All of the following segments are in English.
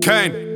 Kane.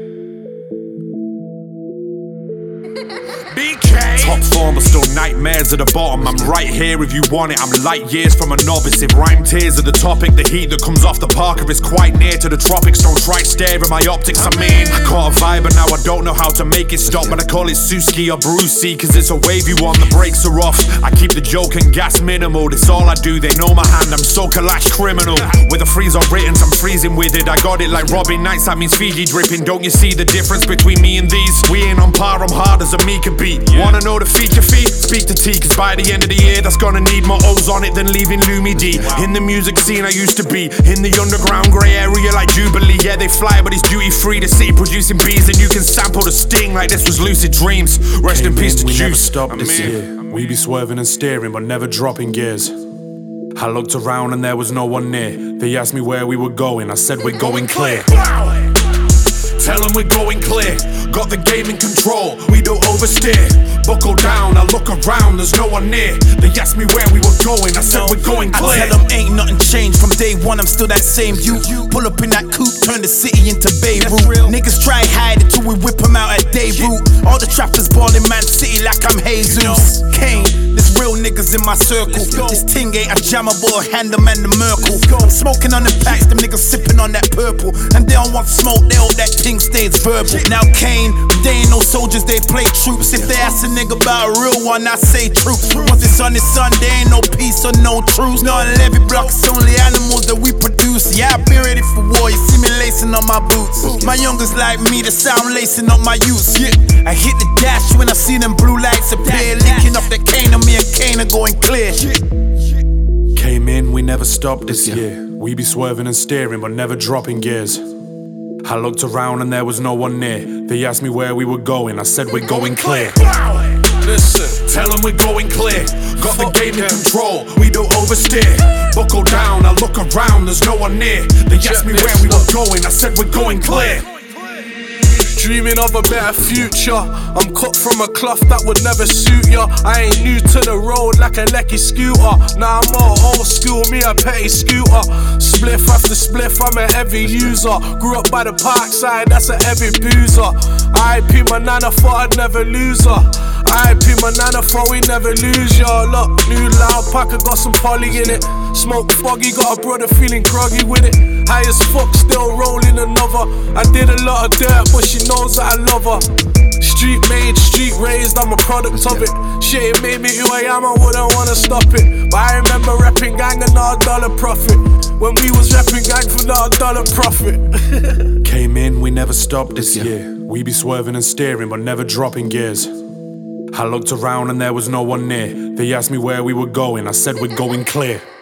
BK. Top form but still nightmares at the bottom. I'm right here if you want it. I'm light years from a novice. If rhyme tears are the topic, the heat that comes off the Parker is quite near to the tropics. Don't try staring at my optics, I caught a vibe and now I don't know how to make it stop. But I call it Suski or Brucey, cause it's a wavy one, the brakes are off. I keep the joke and gas minimal, that's all I do. They know my hand, I'm so Kalash criminal. With a freeze on writtens, I'm freezing with it. I got it like Robin Knights, that means Fiji dripping. Don't you see the difference between me and these? We ain't on par, I'm hard as a Mika beat. Wanna know the feature fee? Speak to T, cause by the end of the year that's gonna need more O's on it than leaving Lumi D. In the music scene I used to be, in the underground grey area like Jubilee. Yeah, they fly but it's duty free to see. Producing bees and you can sample the sting like this was lucid dreams. Rest in peace to we Juice. Never stop this year. We be swerving and steering but never dropping gears. I looked around and there was no one near. They asked me where we were going, I said we're going clear. Tell them we're going clear. Got the game in control, we don't oversteer. Buckle down, I look around, there's no one near. They asked me where we were going, I said we're going clear. I tell them ain't nothing changed from day one, I'm still that same you. Pull up in that coupe, turn the city into Beirut. Niggas try hide it till we whip them out at Beirut. All the trappers ballin' Man City like I'm Jesus. Kane, there's real niggas in my circle. This ting ain't a jammer but a hand them and the Merkel. I'm smoking on the packs, them niggas sipping on that purple. And they don't want smoke, they hope that ting stays verbal. Now Kane, they ain't no soldiers, they play troops. If they ask a nigga about a real one, I say truth. Once it's on the sun, there ain't no peace or no truce. Not on every block, it's only animals that we produce. Yeah, I be ready for war, you see me lacing up my boots. My youngers like me, the sound lacing up my youth. Yeah, I hit the dash when I see them blue lights appear. Linking off the cane, and me and Kane are going clear. Came in, we never stopped this year. We be swerving and steering but never dropping gears. I looked around and there was no one near. They asked me where we were going, I said we're going clear. Listen, Tell them we're going clear. Got the game in control, we don't oversteer. Buckle down, I look around, there's no one near. They asked me where we were going, I said we're going clear. Dreaming of a better future. I'm cut from a cloth that would never suit ya. I ain't new to the road like a lecky scooter. Nah, I'm more old school, me a petty scooter. Spliff after spliff, I'm a heavy user. Grew up by the parkside, that's a heavy boozer. IP my nana, thought I'd never lose her. IP my nana, thought we never lose ya. Look, new loud packer, got some poly in it. Smoke foggy, got a brother feeling groggy with it. High as fuck, still rolling another. I did a lot of dirt, but she knows that I love her. Street made, street raised, I'm a product of it. Shit, it made me who I am, I wouldn't wanna stop it. But I remember rapping gang and not a dollar profit. When we was rapping gang for not a dollar profit. Came in, we never stopped this year. We be swerving and steering but never dropping gears. I looked around and there was no one near. They asked me where we were going, I said we're going clear.